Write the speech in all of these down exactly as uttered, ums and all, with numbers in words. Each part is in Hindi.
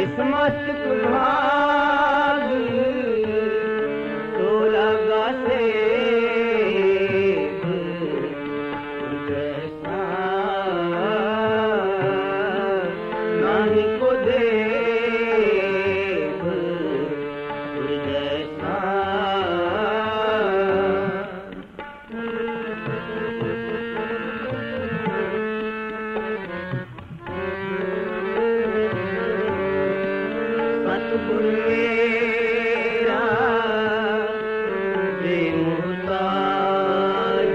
इस मस्त भाग तो लगा से नहीं को दे सतगुरु मेरा बेमुहताज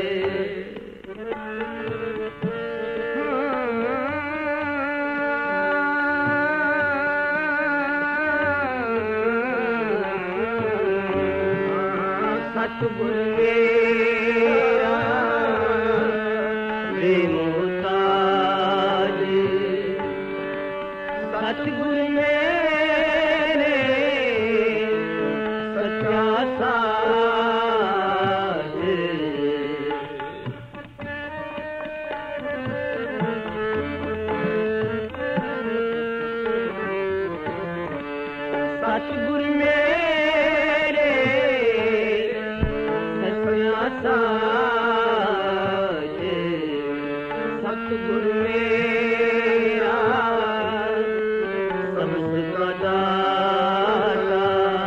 सतगुरु मेरा बेमुहताज सतगुरु मेरे सच्चा साज सतगुरु मेरे सच्चा साज सतगुरु मेरा सबका दाता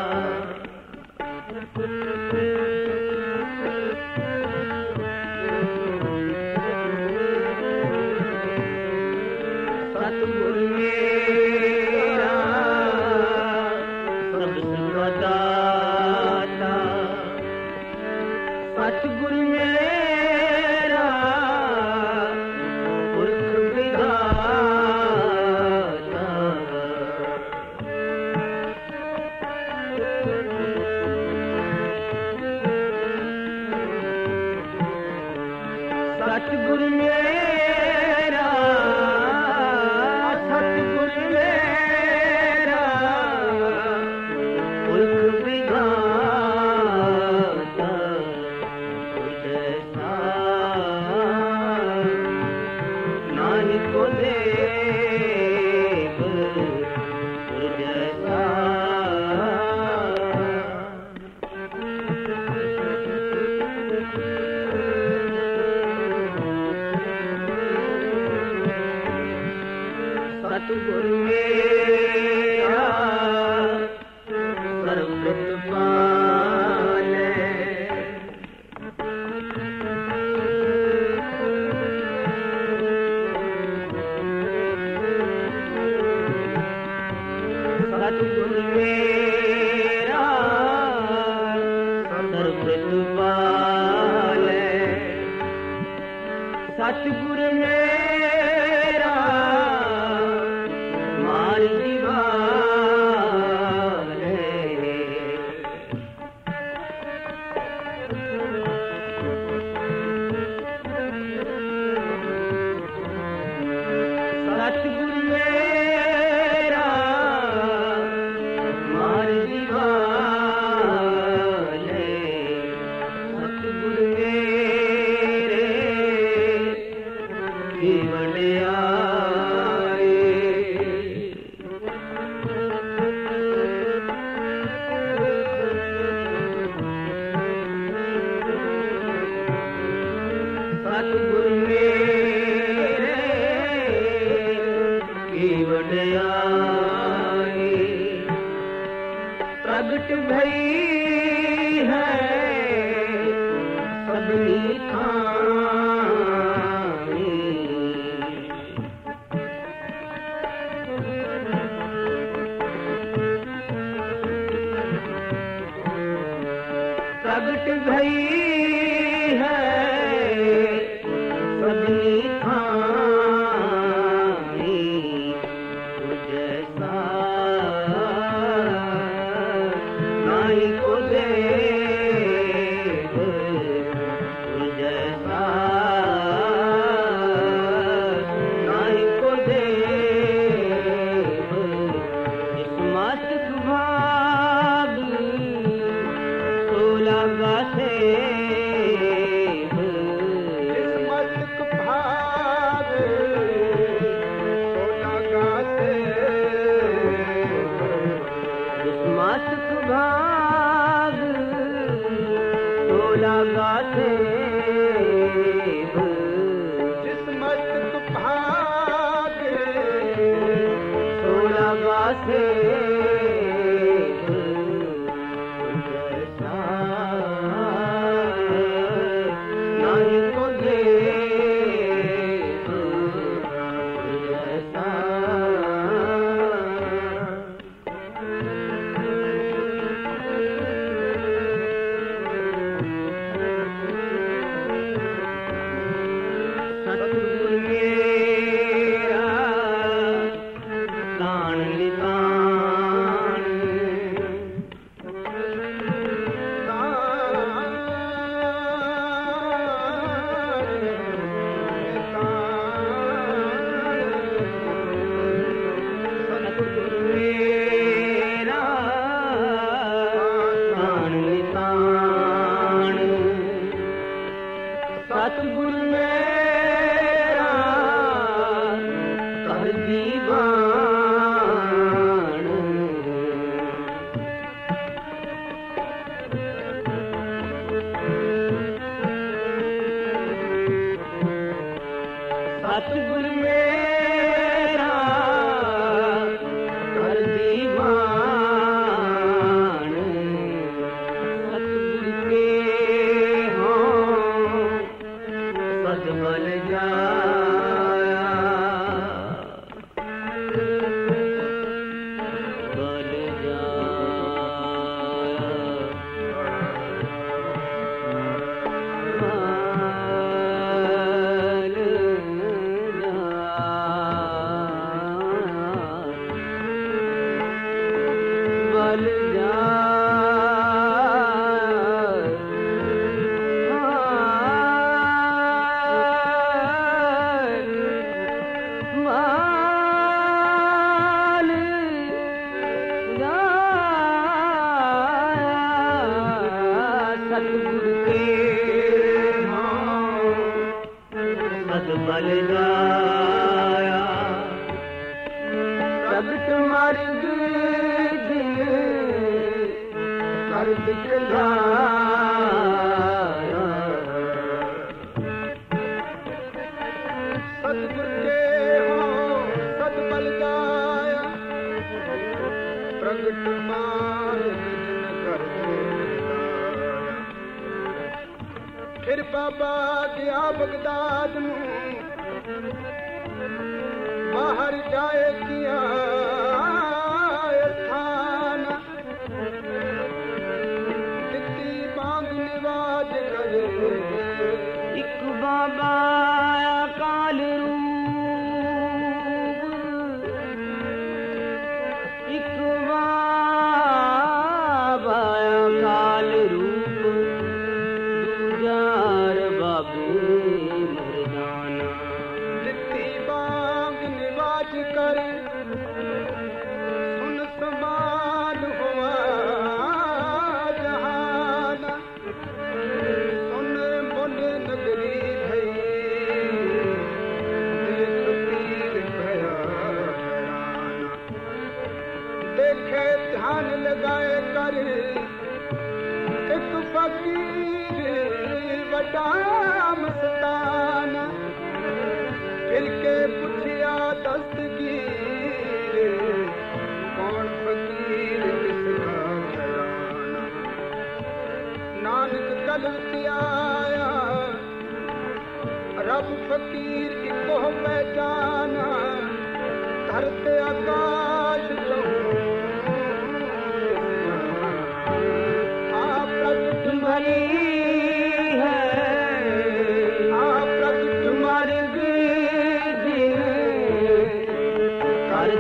सतगुरु मेरा सबका दाता सतगुरु मेरा पुरख विधाता सतगुरु मेरा सतगुरु मेरा पुरख विधाता जैसा नानी को देव जैसा सतगुरु मेरा सर्वप्रतिपाल सतगुरु मेरा सर्वप्रतिपाल सतगुरु मेरा मार दीवार सतगुरु मेरा मार दीवार सतगुरु मेरे जीवन आए सतगुरु मेरे जीवन आए प्रगट भई है सबनी खानी प्रगट भई है गाथे जिस मस्तक भागे सोला गाथे नहीं को दे सतगुर मेरा कर दीवान सतगुर मेरा कर दीवान सतगुर के बल जाया बल जाया बल जाया सतगुर के सद बल जाया प्रगट मार्ग दिन कर दिखलाया सतगुर के हो सद बल जाया प्रगट मार्ग दिन कर दिखलाया फिर बाबा गया बगदाद में बाहर जाए किया स्थान दित्ती बांग निवाज करे एक बाबा काल रूप एक बाबा काल रूप दूजार बाबू मर्दाना दित्ती बांग निवाज करे सुन समान हुआ जहान सुन मुन नगरी भई दिल फकीर भया हैरान देखे ध्यान लगाए कर एक फकीर बड़ा मस्तान फिर के पुछिया दस्तगीर कौन फकीर किसका घराना नानक गलती आया रब फकीर इको पहचाना धरते आकाश आप प्रगट भली है आप प्रगट मार्ग दिन कर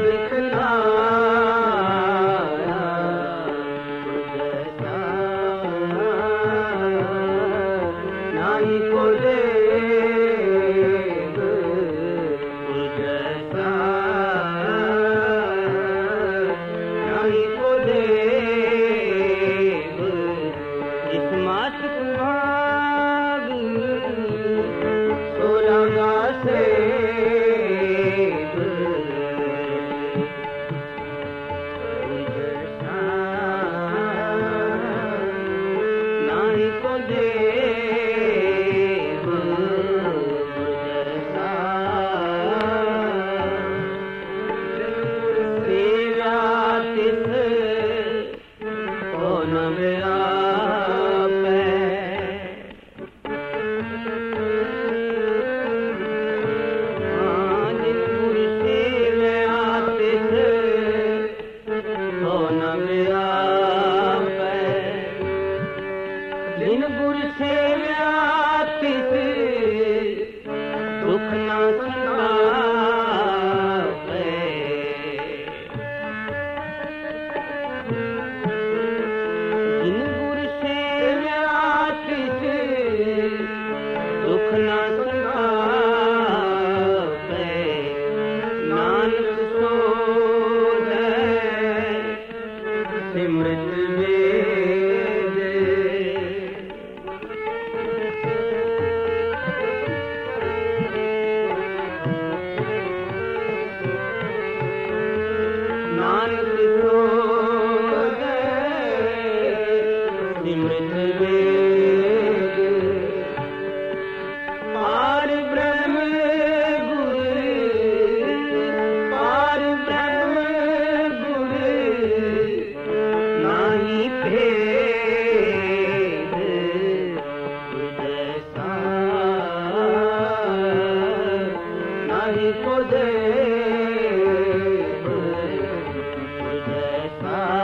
दिखलाया जैसा नहीं को दे जैसा सा